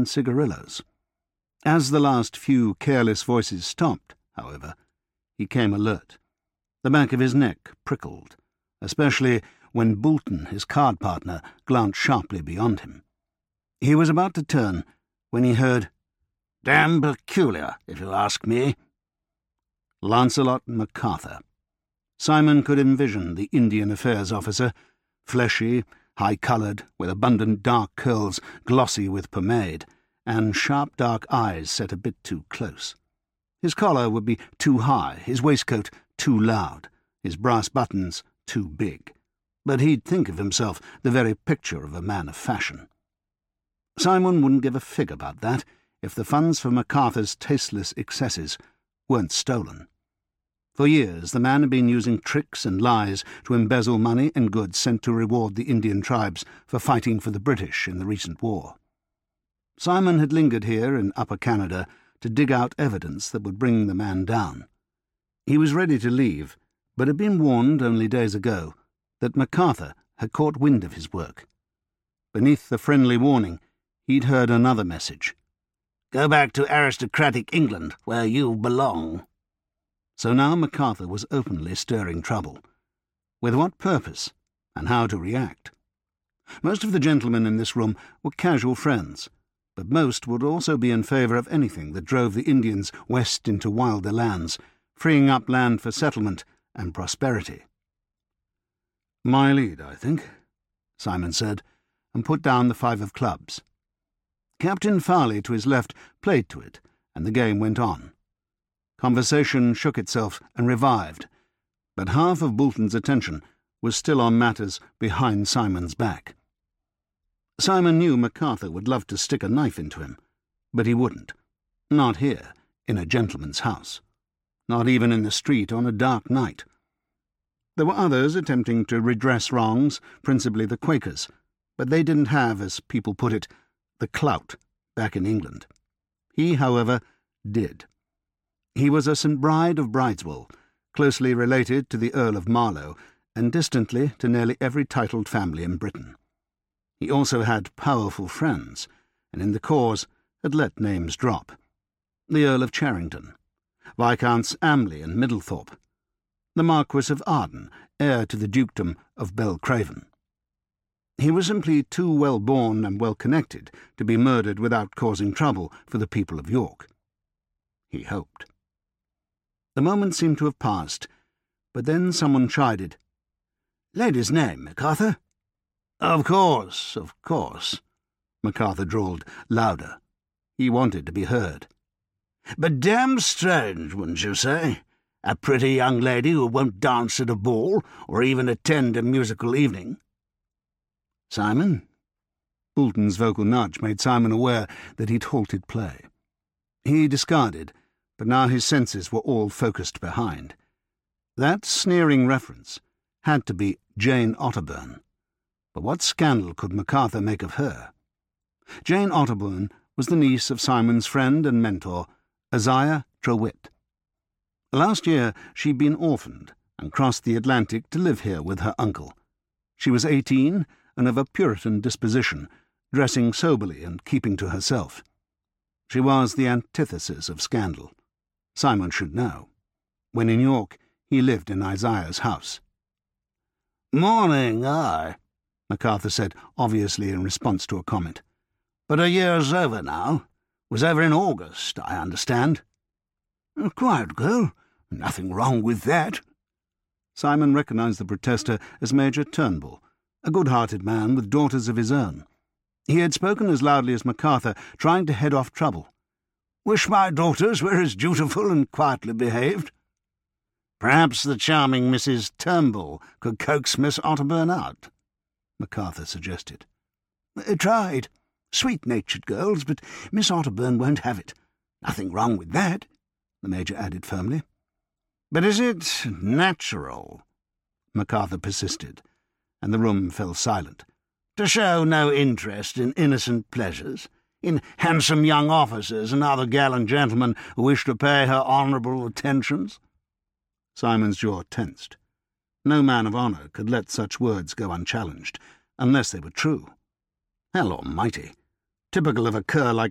cigarillos. As the last few careless voices stopped, however, he came alert. The back of his neck prickled, especially when Boulton, his card partner, glanced sharply beyond him. He was about to turn when he heard, "Damn peculiar, if you ask me." Lancelot MacArthur. Simon could envision the Indian Affairs officer, fleshy, high-coloured, with abundant dark curls glossy with pomade, and sharp dark eyes set a bit too close. His collar would be too high, his waistcoat too loud, his brass buttons too big. But he'd think of himself the very picture of a man of fashion. Simon wouldn't give a fig about that if the funds for MacArthur's tasteless excesses weren't stolen. For years the man had been using tricks and lies to embezzle money and goods sent to reward the Indian tribes for fighting for the British in the recent war. Simon had lingered here in Upper Canada to dig out evidence that would bring the man down. He was ready to leave, but had been warned only days ago that MacArthur had caught wind of his work. Beneath the friendly warning, he'd heard another message. "Go back to aristocratic England, where you belong." So now MacArthur was openly stirring trouble. With what purpose, and how to react? Most of the gentlemen in this room were casual friends, but most would also be in favour of anything that drove the Indians west into wilder lands, freeing up land for settlement and prosperity. "My lead, I think," Simon said, and put down the 5 of clubs. Captain Farley to his left played to it, and the game went on. Conversation shook itself and revived, but half of Boulton's attention was still on matters behind Simon's back. Simon knew MacArthur would love to stick a knife into him, but he wouldn't. Not here, in a gentleman's house. Not even in the street on a dark night. There were others attempting to redress wrongs, principally the Quakers, but they didn't have, as people put it, the clout back in England. He, however, did. He was a St. Bride of Brideswell, closely related to the Earl of Marlow, and distantly to nearly every titled family in Britain. He also had powerful friends, and in the cause had let names drop. The Earl of Charrington, Viscounts Amley and Middlethorpe, the Marquess of Arden, heir to the dukedom of Belcraven. He was simply too well-born and well-connected to be murdered without causing trouble for the people of York. He hoped. The moment seemed to have passed, but then someone chided. "Lady's name, MacArthur?" Of course, MacArthur drawled louder. He wanted to be heard. "But damned strange, wouldn't you say? A pretty young lady who won't dance at a ball, or even attend a musical evening." "Simon?" Boulton's vocal nudge made Simon aware that he'd halted play. He discarded, but now his senses were all focused behind. That sneering reference had to be Jane Otterburn. But what scandal could MacArthur make of her? Jane Otterburn was the niece of Simon's friend and mentor, Isaiah Trowhitt. Last year she'd been orphaned and crossed the Atlantic to live here with her uncle. She was 18 and of a Puritan disposition, dressing soberly and keeping to herself. She was the antithesis of scandal. Simon should know. When in York, he lived in Isaiah's house. "Morning, aye," MacArthur said, obviously in response to a comment. "But a year's over now. Was over in August, I understand." "A quiet girl. Nothing wrong with that." Simon recognised the protester as Major Turnbull, a good-hearted man with daughters of his own. He had spoken as loudly as MacArthur, trying to head off trouble. "Wish my daughters were as dutiful and quietly behaved." "Perhaps the charming Mrs. Turnbull could coax Miss Otterburn out," MacArthur suggested. "Tried. Sweet-natured girls, but Miss Otterburn won't have it. Nothing wrong with that," the Major added firmly. "But is it natural?" MacArthur persisted, and the room fell silent. "To show no interest in innocent pleasures, in handsome young officers and other gallant gentlemen who wish to pay her honourable attentions?" Simon's jaw tensed. No man of honour could let such words go unchallenged, unless they were true. Hell almighty! Typical of a cur like